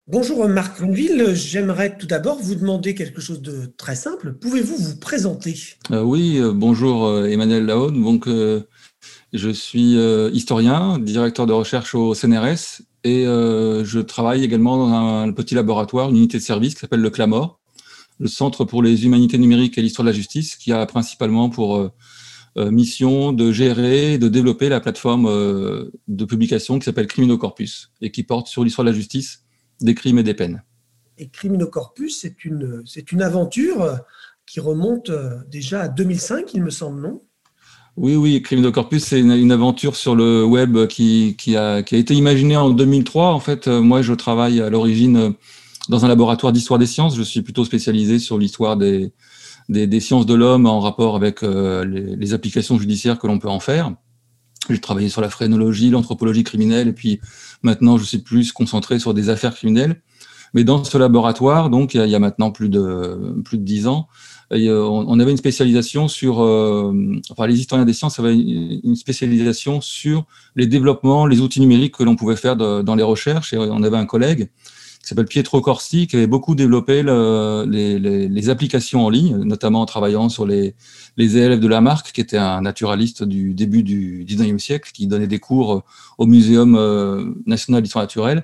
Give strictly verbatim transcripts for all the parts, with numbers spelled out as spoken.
Bonjour Marc Longueville, j'aimerais tout d'abord vous demander quelque chose de très simple. Pouvez-vous vous présenter? Euh, oui, euh, bonjour euh, Emmanuel Lahaune. Donc, euh, je suis euh, historien, directeur de recherche au C N R S et euh, je travaille également dans un petit laboratoire, une unité de service qui s'appelle le CLAMOR, le Centre pour les humanités numériques et l'histoire de la justice, qui a principalement pour euh, euh, mission de gérer et de développer la plateforme euh, de publication qui s'appelle Criminocorpus et qui porte sur l'histoire de la justice, des crimes et des peines. Et Criminocorpus, c'est une, c'est une aventure qui remonte euh, déjà à deux mille cinq, il me semble, non? Oui, oui, Criminocorpus, c'est une, une aventure sur le web qui, qui, a, qui a été imaginée en deux mille trois. En fait, euh, moi, je travaille à l'origine euh, dans un laboratoire d'histoire des sciences. Je suis plutôt spécialisé sur l'histoire des, des, des sciences de l'homme en rapport avec euh, les, les applications judiciaires que l'on peut en faire. J'ai travaillé sur la phrénologie, l'anthropologie criminelle, et puis maintenant, je suis plus concentré sur des affaires criminelles. Mais dans ce laboratoire, donc, il y a, il y a maintenant plus de, plus de dix ans, et, euh, on avait une spécialisation sur, euh, enfin, les historiens des sciences avaient une spécialisation sur les développements, les outils numériques que l'on pouvait faire de, dans les recherches. Et on avait un collègue qui s'appelle Pietro Corsi, qui avait beaucoup développé le, les, les, les applications en ligne, notamment en travaillant sur les, les élèves de Lamarck, qui était un naturaliste du début du dix-neuvième siècle, qui donnait des cours au Muséum national d'histoire naturelle.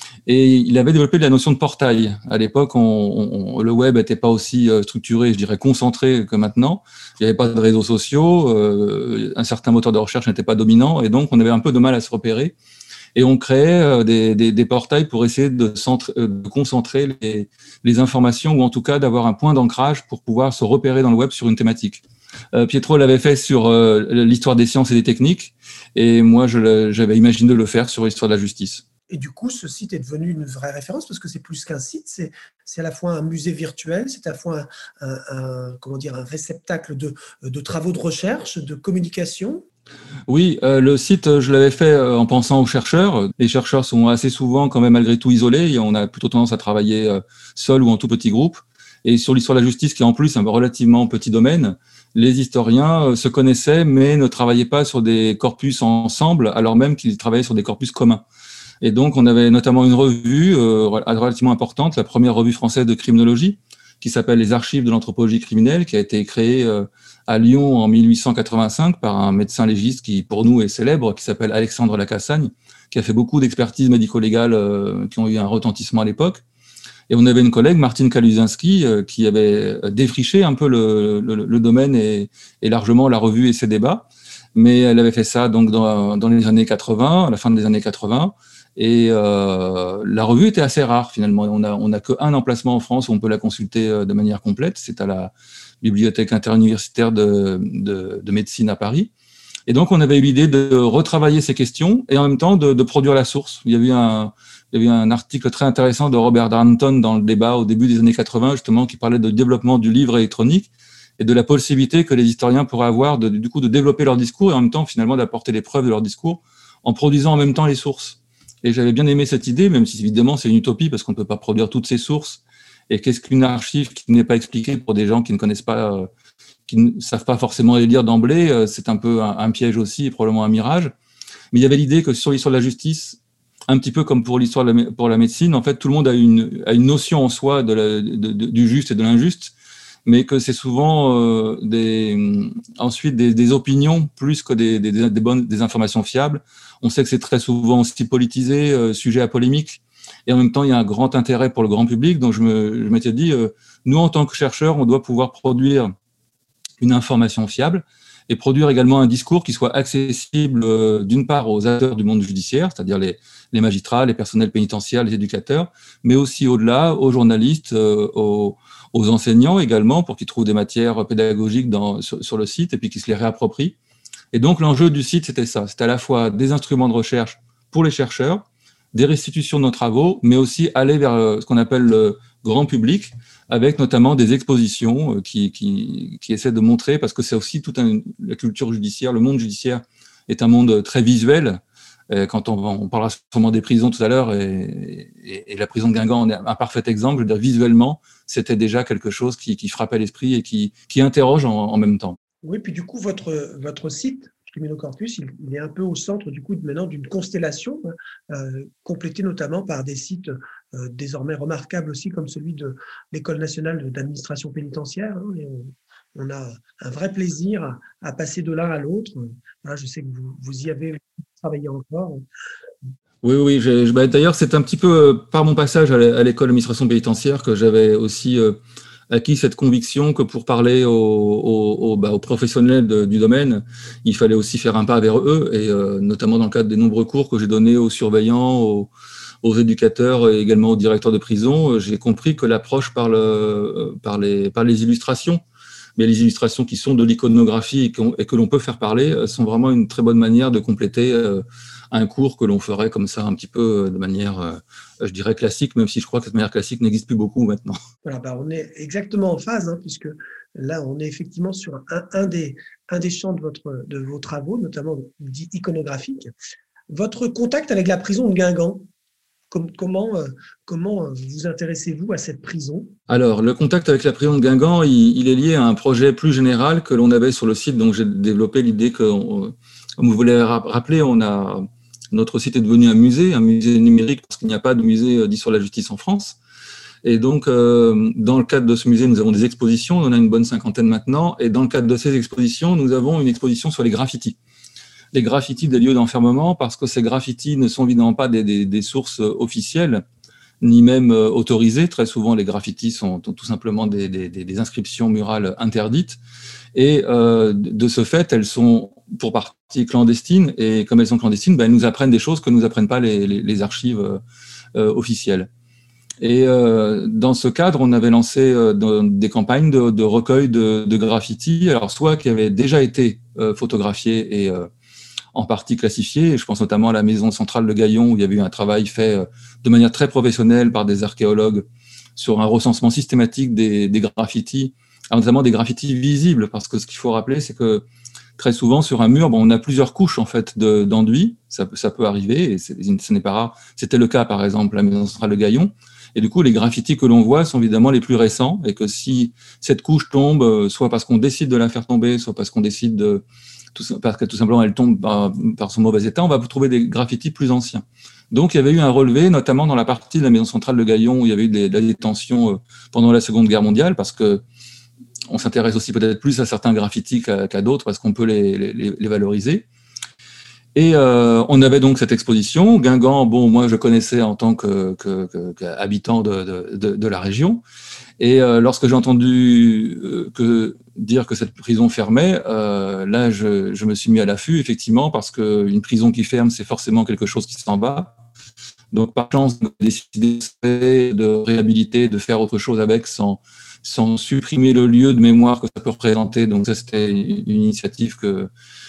Et il avait développé la notion de portail. À l'époque, on, on, le web n'était pas aussi structuré, je dirais concentré que maintenant. Il n'y avait pas de réseaux sociaux, euh, un certain moteur de recherche n'était pas dominant, et donc on avait un peu de mal à se repérer. Et on créait des, des, des portails pour essayer de, de concentrer les, les informations, ou en tout cas d'avoir un point d'ancrage pour pouvoir se repérer dans le web sur une thématique. Euh, Pietro l'avait fait sur euh, l'histoire des sciences et des techniques, et moi j'avais imaginé de le faire sur l'histoire de la justice. Et du coup, ce site est devenu une vraie référence parce que c'est plus qu'un site, c'est, c'est à la fois un musée virtuel, c'est à la fois un, un, un, comment dire, un réceptacle de, de travaux de recherche, de communication. Oui, euh, le site, je l'avais fait euh, en pensant aux chercheurs. Les chercheurs sont assez souvent quand même malgré tout isolés, et on a plutôt tendance à travailler euh, seul ou en tout petit groupe. Et sur l'histoire de la justice, qui est en plus un relativement petit domaine, les historiens euh, se connaissaient mais ne travaillaient pas sur des corpus ensemble, alors même qu'ils travaillaient sur des corpus communs. Et donc, on avait notamment une revue euh, relativement importante, la première revue française de criminologie, qui s'appelle Les Archives de l'anthropologie criminelle, qui a été créée euh, à Lyon en mille huit cent quatre-vingt-cinq par un médecin légiste qui, pour nous, est célèbre, qui s'appelle Alexandre Lacassagne, qui a fait beaucoup d'expertises médico-légales euh, qui ont eu un retentissement à l'époque. Et on avait une collègue, Martine Kaluzinski, euh, qui avait défriché un peu le, le, le domaine et, et largement la revue et ses débats. Mais elle avait fait ça donc dans, dans les années quatre-vingts, à la fin des années quatre-vingts. Et euh, la revue était assez rare finalement. On a on a qu'un emplacement en France où on peut la consulter de manière complète. C'est à la bibliothèque interuniversitaire de, de, de médecine à Paris. Et donc on avait eu l'idée de retravailler ces questions et en même temps de, de produire la source. Il y a eu un il y a eu un article très intéressant de Robert Darnton dans le débat au début des années quatre-vingts justement qui parlait de développement du livre électronique et de la possibilité que les historiens pourraient avoir de, du coup de développer leur discours et en même temps finalement d'apporter les preuves de leur discours en produisant en même temps les sources. Et j'avais bien aimé cette idée, même si évidemment c'est une utopie parce qu'on ne peut pas produire toutes ces sources. Et qu'est-ce qu'une archive qui n'est pas expliquée pour des gens qui ne connaissent pas, euh, qui ne savent pas forcément les lire d'emblée, euh, c'est un peu un, un piège aussi et probablement un mirage. Mais il y avait l'idée que sur l'histoire de la justice, un petit peu comme pour l'histoire de la, pour la médecine, en fait tout le monde a une, a une notion en soi de la, de, de, du juste et de l'injuste, mais que c'est souvent euh, des, ensuite des, des opinions plus que des, des, des, bonnes, des informations fiables. On sait que c'est très souvent aussi politisé, euh, sujet à polémique, et en même temps, il y a un grand intérêt pour le grand public. Donc, je, me, je m'étais dit, euh, nous, en tant que chercheurs, on doit pouvoir produire une information fiable et produire également un discours qui soit accessible, euh, d'une part, aux acteurs du monde judiciaire, c'est-à-dire les, les magistrats, les personnels pénitentiaires, les éducateurs, mais aussi au-delà, aux journalistes, euh, aux, aux enseignants également, pour qu'ils trouvent des matières pédagogiques dans, sur, sur le site et puis qu'ils se les réapproprient. Et donc, l'enjeu du site, c'était ça. C'était à la fois des instruments de recherche pour les chercheurs, des restitutions de nos travaux, mais aussi aller vers ce qu'on appelle le grand public, avec notamment des expositions qui, qui, qui essaient de montrer, parce que c'est aussi toute un, la culture judiciaire, le monde judiciaire est un monde très visuel. Quand on, on parlera sûrement des prisons tout à l'heure, et, et, et la prison de Guingamp en est un parfait exemple. Je veux dire, visuellement, c'était déjà quelque chose qui, qui frappait l'esprit et qui, qui interroge en, en même temps. Oui, puis du coup, votre, votre site Criminocorpus, il, il est un peu au centre du coup maintenant d'une constellation, euh, complétée notamment par des sites euh, désormais remarquables aussi, comme celui de l'École nationale d'administration pénitentiaire. Hein, et on, on a un vrai plaisir à, à passer de l'un à l'autre. Voilà, je sais que vous, vous y avez travaillé encore. Oui, oui. j'ai- bah, D'ailleurs, c'est un petit peu euh, par mon passage à l'é- à l'école d'administration pénitentiaire que j'avais aussi euh, acquis cette conviction que pour parler aux, aux, aux, bah, aux professionnels de- du domaine, il fallait aussi faire un pas vers eux, et euh, notamment dans le cadre des nombreux cours que j'ai donnés aux surveillants, aux, aux éducateurs et également aux directeurs de prison, euh, j'ai compris que l'approche par, le, par, les, par les illustrations, mais les illustrations qui sont de l'iconographie et, qu'on- et que l'on peut faire parler, euh, sont vraiment une très bonne manière de compléter euh, un cours que l'on ferait comme ça un petit peu euh, de manière, euh, je dirais, classique, même si je crois que cette manière classique n'existe plus beaucoup maintenant. Voilà, bah, on est exactement en phase, hein, puisque là, on est effectivement sur un, un des, un des champs de, votre, de vos travaux, notamment dit iconographique. Votre contact avec la prison de Guingamp, com- comment, euh, comment vous intéressez-vous à cette prison? Alors, le contact avec la prison de Guingamp, il, il est lié à un projet plus général que l'on avait sur le site. Donc, j'ai développé l'idée que, on- comme vous voulez rappeler, on a, notre site est devenu un musée, un musée numérique, parce qu'il n'y a pas de musée euh, dit sur la justice en France. Et donc, euh, dans le cadre de ce musée, nous avons des expositions. On en a une bonne cinquantaine maintenant. Et dans le cadre de ces expositions, nous avons une exposition sur les graffitis. Les graffitis des lieux d'enfermement, parce que ces graffitis ne sont évidemment pas des, des, des sources officielles, ni même euh, autorisées. Très souvent, les graffitis sont tout simplement des, des, des inscriptions murales interdites. Et euh, de ce fait, elles sont pour partie clandestines. Et comme elles sont clandestines, ben, elles nous apprennent des choses que ne nous apprennent pas les, les, les archives euh, officielles. Et euh, dans ce cadre, on avait lancé euh, des campagnes de, de recueil de, de graffitis, alors soit qui avaient déjà été euh, photographiés et euh, en partie classifiés, et je pense notamment à la maison centrale de Gaillon, où il y avait eu un travail fait euh, de manière très professionnelle par des archéologues sur un recensement systématique des, des graffitis, notamment des graffitis visibles, parce que ce qu'il faut rappeler, c'est que très souvent sur un mur, bon, on a plusieurs couches en fait de, d'enduit, ça, ça peut arriver, et c'est, ce n'est pas rare. C'était le cas par exemple à la maison centrale de Gaillon. Et du coup, les graffitis que l'on voit sont évidemment les plus récents, et que si cette couche tombe, soit parce qu'on décide de la faire tomber, soit parce qu'on décide de, tout, parce que tout simplement elle tombe par, par son mauvais état, on va trouver des graffitis plus anciens. Donc il y avait eu un relevé, notamment dans la partie de la maison centrale de Gaillon, où il y avait eu de la détention pendant la Seconde Guerre mondiale, parce que on s'intéresse aussi peut-être plus à certains graffitis qu'à, qu'à d'autres, parce qu'on peut les, les, les valoriser. Et euh, on avait donc cette exposition. Guingamp, bon, moi je connaissais en tant que, que, que, qu'habitant de, de, de la région. Et euh, lorsque j'ai entendu euh, que, dire que cette prison fermait, euh, là je, je me suis mis à l'affût, effectivement, parce qu'une prison qui ferme, c'est forcément quelque chose qui s'en va. Donc par chance, de décider de réhabiliter, de faire autre chose avec, sans, sans supprimer le lieu de mémoire que ça peut représenter. Donc ça, c'était une initiative que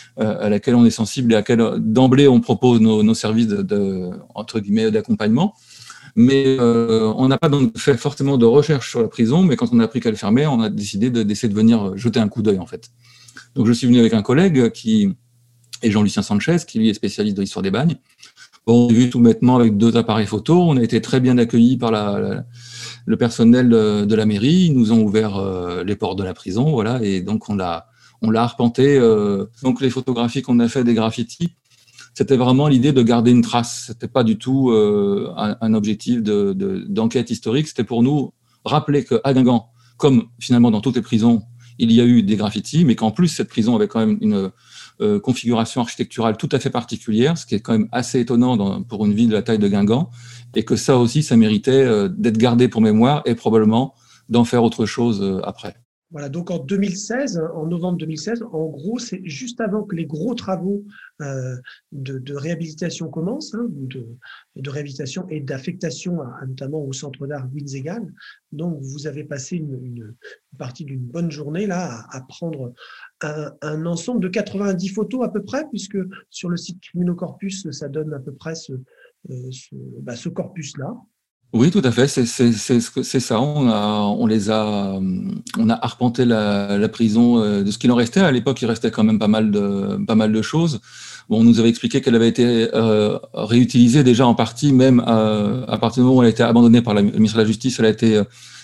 à laquelle on est sensible et à laquelle d'emblée on propose nos, nos services de, de, entre guillemets d'accompagnement. Mais euh, on n'a pas donc fait forcément de recherche sur la prison, mais quand on a appris qu'elle fermait, on a décidé de, d'essayer de venir jeter un coup d'œil en fait. Donc je suis venu avec un collègue qui est Jean-Lucien Sanchez, qui lui est spécialiste de l'histoire des bagnes. Bon, on a vu tout bêtement avec deux appareils photo, on a été très bien accueillis par la, la, le personnel de, de la mairie, ils nous ont ouvert euh, les portes de la prison, voilà, et donc on l'a on l'a arpenté. Euh, donc les photographies qu'on a fait des graffitis, c'était vraiment l'idée de garder une trace. C'était pas du tout euh, un, un objectif de, de, d'enquête historique. C'était pour nous rappeler qu'à Guingamp, comme finalement dans toutes les prisons, il y a eu des graffitis, mais qu'en plus cette prison avait quand même une euh, configuration architecturale tout à fait particulière, ce qui est quand même assez étonnant dans, pour une ville de la taille de Guingamp, et que ça aussi, ça méritait euh, d'être gardé pour mémoire et probablement d'en faire autre chose euh, après. Voilà, donc en deux mille seize, en novembre deux mille seize, en gros, c'est juste avant que les gros travaux euh, de, de réhabilitation commencent, hein, de, de réhabilitation et d'affectation, à, à, notamment au Centre d'art Winsegal. Donc, vous avez passé une, une, une partie d'une bonne journée là à, à prendre un, un ensemble de quatre-vingt-dix photos à peu près, puisque sur le site Criminocorpus, ça donne à peu près ce, euh, ce, bah, ce corpus-là. Oui, tout à fait, c'est, c'est, c'est, c'est ça. On, a, on les a, on a arpenté la, la prison de ce qu'il en restait. À l'époque, il restait quand même pas mal de, pas mal de choses. Bon, on nous avait expliqué qu'elle avait été euh, réutilisée déjà en partie, même euh, à partir du moment où elle a été abandonnée par le ministère de la Justice, elle a été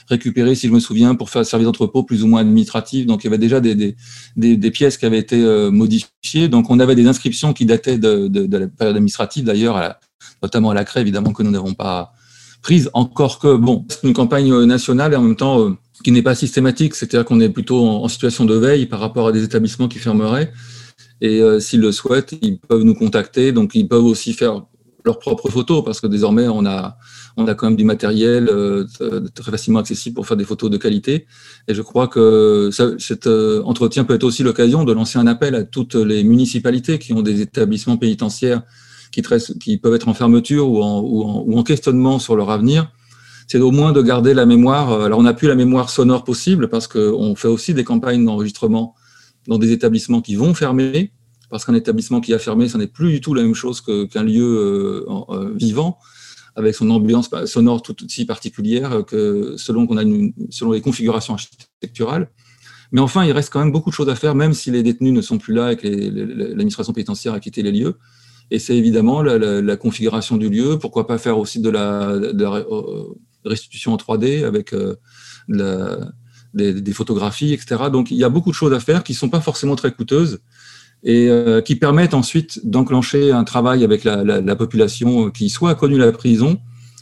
récupérées, si je me souviens, pour faire service d'entrepôt plus ou moins administratif. Donc, il y avait déjà des, des, des, des pièces qui avaient été euh, modifiées. Donc, on avait des inscriptions qui dataient de, de, de la période administrative, d'ailleurs, à la, notamment à la craie, évidemment, que nous n'avons pas prise. Encore que, bon, c'est une campagne nationale et en même temps euh, qui n'est pas systématique. C'est-à-dire qu'on est plutôt en, en situation de veille par rapport à des établissements qui fermeraient. Et euh, s'ils le souhaitent, ils peuvent nous contacter. Donc, ils peuvent aussi faire leurs propres photos, parce que désormais, on a, on a quand même du matériel euh, très facilement accessible pour faire des photos de qualité. Et je crois que ça, cet euh, entretien peut être aussi l'occasion de lancer un appel à toutes les municipalités qui ont des établissements pénitentiaires qui, tressent, qui peuvent être en fermeture ou en, ou, en, ou en questionnement sur leur avenir. C'est au moins de garder la mémoire. Alors, on n'a plus la mémoire sonore possible, parce qu'on fait aussi des campagnes d'enregistrement dans des établissements qui vont fermer, parce qu'un établissement qui a fermé, ça n'est plus du tout la même chose que, qu'un lieu euh, euh, vivant, avec son ambiance sonore tout aussi particulière, que selon, qu'on a une, selon les configurations architecturales. Mais enfin, il reste quand même beaucoup de choses à faire, même si les détenus ne sont plus là et que les, les, l'administration pénitentiaire a quitté les lieux. Et c'est évidemment la, la, la configuration du lieu. Pourquoi pas faire aussi de la, de la restitution en trois D avec euh, la, des, des photographies, et cetera. Donc, il y a beaucoup de choses à faire qui ne sont pas forcément très coûteuses, et euh, qui permettent ensuite d'enclencher un travail avec la, la, la population qui soit a connu la prison,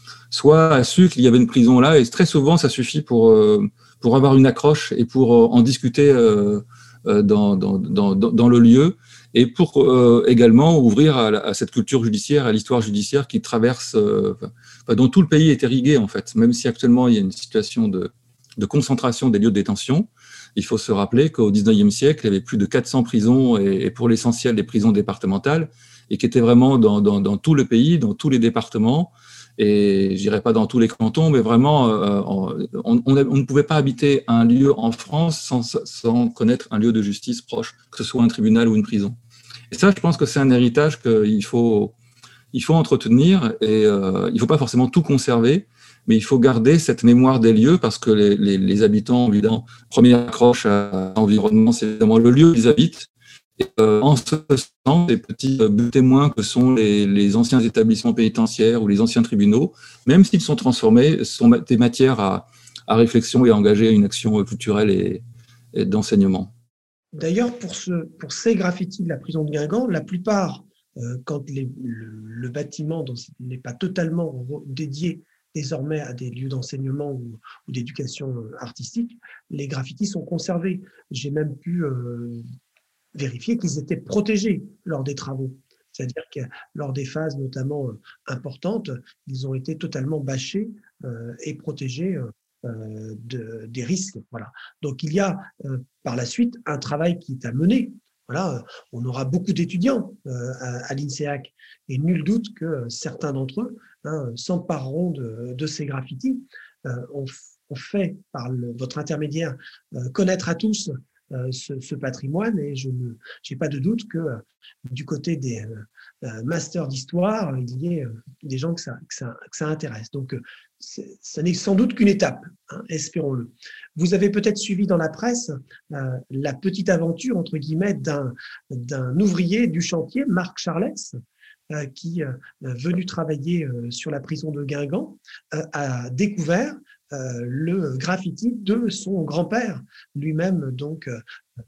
soit a su qu'il y avait une prison là, et très souvent ça suffit pour, euh, pour avoir une accroche et pour euh, en discuter euh, dans, dans, dans, dans le lieu, et pour euh, également ouvrir à, à cette culture judiciaire, à l'histoire judiciaire qui traverse, euh, enfin, dont tout le pays est irrigué en fait, même si actuellement il y a une situation de, de concentration des lieux de détention. Il faut se rappeler qu'au dix-neuvième siècle, il y avait plus de quatre cents prisons, et, et pour l'essentiel des prisons départementales, et qui étaient vraiment dans, dans, dans tout le pays, dans tous les départements, et je dirais pas dans tous les cantons, mais vraiment, euh, on, on, on ne pouvait pas habiter un lieu en France sans, sans connaître un lieu de justice proche, que ce soit un tribunal ou une prison. Et ça, je pense que c'est un héritage qu'il faut, il faut entretenir, et euh, il ne faut pas forcément tout conserver, mais il faut garder cette mémoire des lieux, parce que les, les, les habitants, évidemment, première accroche à l'environnement, c'est évidemment le lieu où ils habitent. Et euh, en ce sens, les petits euh, témoins que sont les, les anciens établissements pénitentiaires ou les anciens tribunaux, même s'ils sont transformés, sont des matières à, à réflexion et à engager une action culturelle et, et d'enseignement. D'ailleurs, pour, ce, pour ces graffitis de la prison de Guingamp, la plupart, euh, quand les, le, le bâtiment n'est pas totalement dédié désormais à des lieux d'enseignement ou, ou d'éducation artistique, les graffitis sont conservés. J'ai même pu euh, vérifier qu'ils étaient protégés lors des travaux. C'est-à-dire que lors des phases notamment euh, importantes, ils ont été totalement bâchés euh, et protégés euh, de, des risques. Voilà. Donc il y a euh, par la suite un travail qui est à mener. Voilà, on aura beaucoup d'étudiants euh, à, à l'INSEAC, et nul doute que certains d'entre eux hein, s'empareront de, de ces graffitis. Euh, on, on fait, par le, votre intermédiaire, euh, connaître à tous euh, ce, ce patrimoine, et je n'ai pas de doute que euh, du côté des euh, masters d'histoire, il y ait euh, des gens que ça, que ça, que ça intéresse. Donc, euh, ce n'est sans doute qu'une étape, hein, espérons-le. Vous avez peut-être suivi dans la presse euh, la petite aventure, entre guillemets, d'un, d'un ouvrier du chantier, Marc Charlès, euh, qui, euh, venu travailler euh, sur la prison de Guingamp, euh, a découvert euh, le graffiti de son grand-père, lui-même donc euh,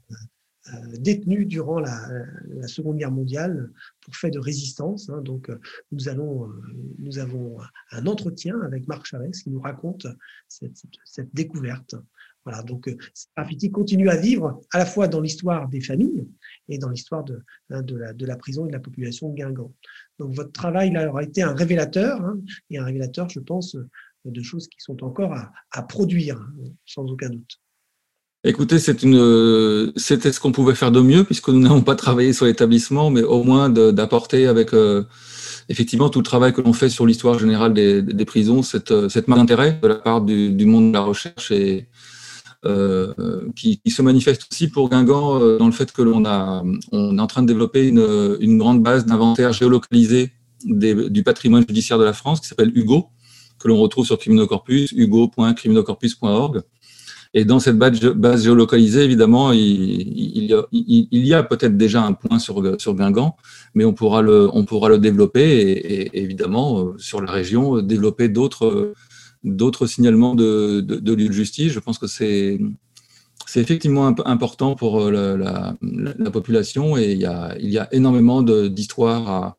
euh, détenu durant la, la Seconde Guerre mondiale pour fait de résistance. Hein. Donc, nous, allons, nous avons un entretien avec Marc Charlès qui nous raconte cette, cette, cette découverte. Voilà, donc ce graffiti continue à vivre à la fois dans l'histoire des familles et dans l'histoire de, hein, de, la, de la prison et de la population de Guingamp. Donc, votre travail là aura été un révélateur, hein, et un révélateur, je pense, de choses qui sont encore à, à produire, hein, sans aucun doute. Écoutez, c'est une, c'était ce qu'on pouvait faire de mieux, puisque nous n'avons pas travaillé sur l'établissement, mais au moins de, d'apporter avec euh, effectivement tout le travail que l'on fait sur l'histoire générale des, des prisons, cette, cette marque d'intérêt de la part du, du monde de la recherche, et euh, qui, qui se manifeste aussi pour Guingamp euh, dans le fait que l'on a, on est en train de développer une, une grande base d'inventaire géolocalisé des, du patrimoine judiciaire de la France, qui s'appelle Hugo, que l'on retrouve sur Criminocorpus, hugo point criminocorpus point org. Et dans cette base géolocalisée, évidemment, il, il y a, il, il y a peut-être déjà un point sur, sur Guingamp, mais on pourra le, on pourra le développer et, et évidemment, sur la région, développer d'autres, d'autres signalements de, de, de lieux de justice. Je pense que c'est, c'est effectivement imp- important pour la, la, la population et il y a, il y a énormément de, d'histoires à,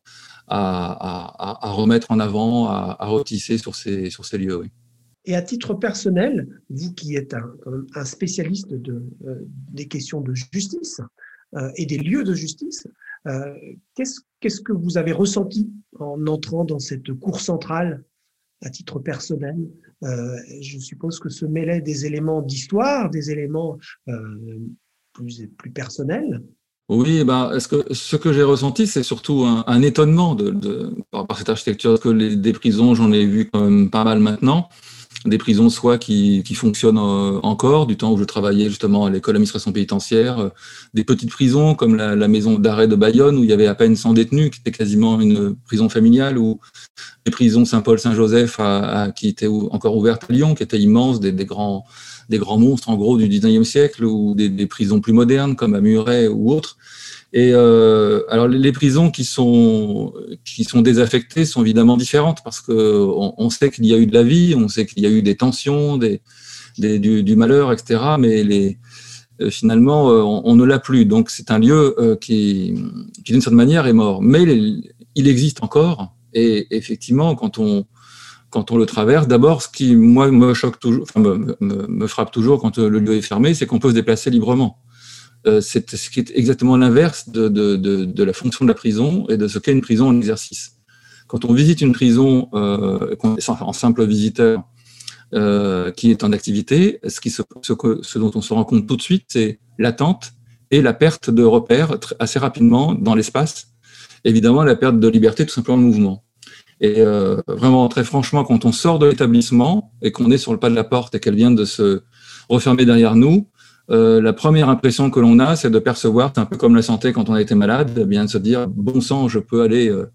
à, à, à remettre en avant, à, à retisser sur ces, sur ces lieux. Oui. Et à titre personnel, vous qui êtes un, un spécialiste de, euh, des questions de justice euh, et des lieux de justice, euh, qu'est-ce, qu'est-ce que vous avez ressenti en entrant dans cette cour centrale à titre personnel? euh, Je suppose que se mêlaient des éléments d'histoire, des éléments euh, plus, plus personnels. Oui, ben, est-ce que, ce que j'ai ressenti, c'est surtout un, un étonnement de, de, par, par cette architecture, parce que les, des prisons, j'en ai vu quand même pas mal maintenant. Des prisons soit qui, qui fonctionnent euh, encore, du temps où je travaillais justement à l'école d'administration pénitentiaire, euh, des petites prisons comme la, la maison d'arrêt de Bayonne où il y avait à peine cent détenus, qui était quasiment une prison familiale, ou les prisons Saint-Paul-Saint-Joseph à, à, qui étaient ou, encore ouvertes à Lyon, qui étaient immenses, des, des, grands, des grands monstres en gros du dix-neuvième siècle, ou des, des prisons plus modernes comme à Muret ou autres. Et euh, alors les prisons qui sont qui sont désaffectées sont évidemment différentes parce que on, on sait qu'il y a eu de la vie, on sait qu'il y a eu des tensions, des, des du, du malheur, et cetera. Mais les euh, finalement euh, on, on ne l'a plus. Donc c'est un lieu euh, qui qui d'une certaine manière est mort. Mais les, il existe encore. Et effectivement, quand on quand on le traverse, d'abord ce qui moi me choque toujours, enfin me, me, me frappe toujours quand le lieu est fermé, c'est qu'on peut se déplacer librement. C'est ce qui est exactement l'inverse de, de, de, de la fonction de la prison et de ce qu'est une prison en exercice. Quand on visite une prison euh, en simple visiteur euh, qui est en activité, ce, qui se, ce, que, ce dont on se rend compte tout de suite, c'est l'attente et la perte de repères assez rapidement dans l'espace. Évidemment, la perte de liberté, tout simplement de mouvement. Et euh, vraiment, très franchement, quand on sort de l'établissement et qu'on est sur le pas de la porte et qu'elle vient de se refermer derrière nous, Euh, la première impression que l'on a, c'est de percevoir, c'est un peu comme la santé quand on a été malade, eh bien de se dire, bon sang, je peux aller, euh,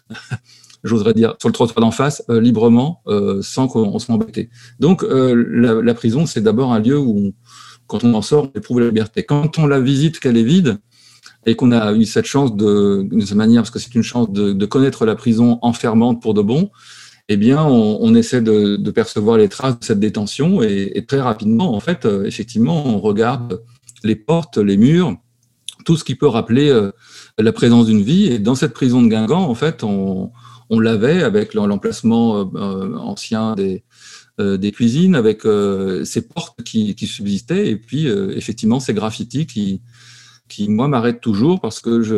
j'oserais dire, sur le trottoir d'en face, euh, librement, euh, sans qu'on soit embêté. Donc, euh, la, la prison, c'est d'abord un lieu où, on, quand on en sort, on éprouve la liberté. Quand on la visite, qu'elle est vide, et qu'on a eu cette chance de, de cette manière, parce que c'est une chance de, de connaître la prison enfermante pour de bon, eh bien, on, on essaie de, de percevoir les traces de cette détention et, et très rapidement, en fait, euh, effectivement, on regarde les portes, les murs, tout ce qui peut rappeler euh, la présence d'une vie. Et dans cette prison de Guingamp, en fait, on, on l'avait avec l'emplacement euh, ancien des, euh, des cuisines, avec euh, ces portes qui, qui subsistaient, et puis euh, effectivement ces graffitis qui qui, moi, m'arrêtent toujours parce que je,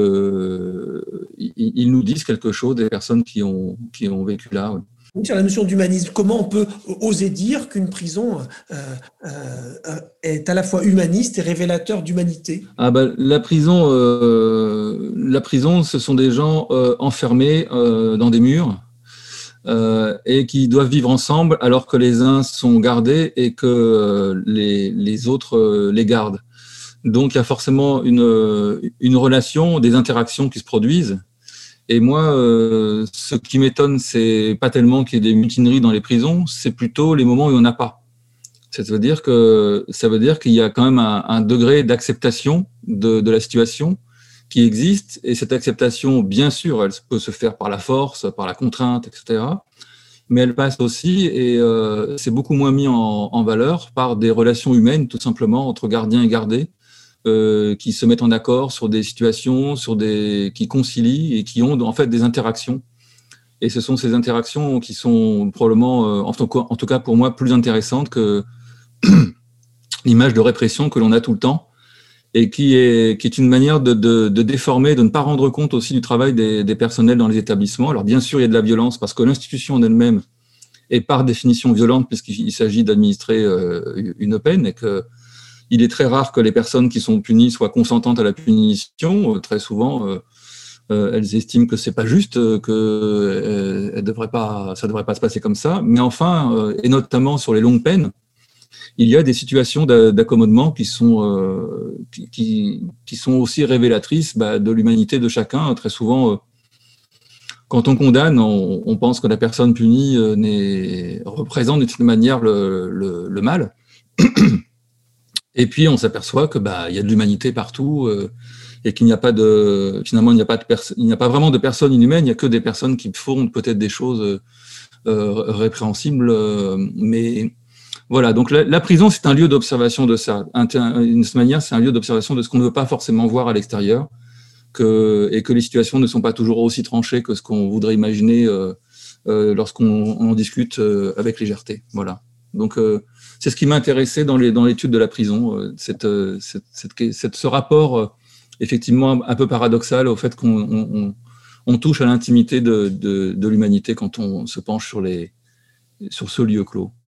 ils nous disent quelque chose des personnes qui ont, qui ont vécu là. Ouais. Sur la notion d'humanisme, comment on peut oser dire qu'une prison euh, euh, est à la fois humaniste et révélateur d'humanité? Ah bah, la prison, euh, la prison, ce sont des gens euh, enfermés euh, dans des murs euh, et qui doivent vivre ensemble alors que les uns sont gardés et que euh, les, les autres euh, les gardent. Donc, il y a forcément une, une relation, des interactions qui se produisent. Et moi, euh, ce qui m'étonne, c'est pas tellement qu'il y ait des mutineries dans les prisons, c'est plutôt les moments où il n'y en a pas. Ça veut dire que ça veut dire qu'il y a quand même un, un degré d'acceptation de, de la situation qui existe. Et cette acceptation, bien sûr, elle peut se faire par la force, par la contrainte, et cetera. Mais elle passe aussi, et euh, c'est beaucoup moins mis en, en valeur par des relations humaines, tout simplement, entre gardiens et gardés. Euh, qui se mettent en accord sur des situations, sur des, qui concilient et qui ont en fait des interactions. Et ce sont ces interactions qui sont probablement, euh, en, tout cas, en tout cas pour moi, plus intéressantes que l'image de répression que l'on a tout le temps et qui est, qui est une manière de, de, de déformer, de ne pas rendre compte aussi du travail des, des personnels dans les établissements. Alors bien sûr, il y a de la violence parce que l'institution en elle-même est par définition violente puisqu'il s'agit d'administrer euh, une peine et que il est très rare que les personnes qui sont punies soient consentantes à la punition. Très souvent, euh, euh, elles estiment que c'est pas juste, que euh, elles devraient pas, ça devrait pas se passer comme ça. Mais enfin, euh, et notamment sur les longues peines, il y a des situations d'accommodement qui sont euh, qui, qui, qui sont aussi révélatrices bah, de l'humanité de chacun. Très souvent, euh, quand on condamne, on, on pense que la personne punie euh, représente d'une manière le, le, le mal. Et puis on s'aperçoit que bah il y a de l'humanité partout euh, et qu'il n'y a pas de finalement il n'y a pas de personne, il n'y a pas vraiment de personnes inhumaines, il n'y a que des personnes qui font peut-être des choses euh, répréhensible, euh, mais voilà. Donc la, la prison, c'est un lieu d'observation de ça. D'une manière, c'est un lieu d'observation de ce qu'on ne veut pas forcément voir à l'extérieur, que, et que les situations ne sont pas toujours aussi tranchées que ce qu'on voudrait imaginer euh, euh, lorsqu'on on discute euh, avec légèreté. Voilà. Donc euh, c'est ce qui m'a intéressé dans les dans l'étude de la prison, euh, cette, cette, cette, cette, ce rapport euh, effectivement un peu paradoxal au fait qu'on on, on touche à l'intimité de, de, de l'humanité quand on se penche sur les sur ce lieu clos.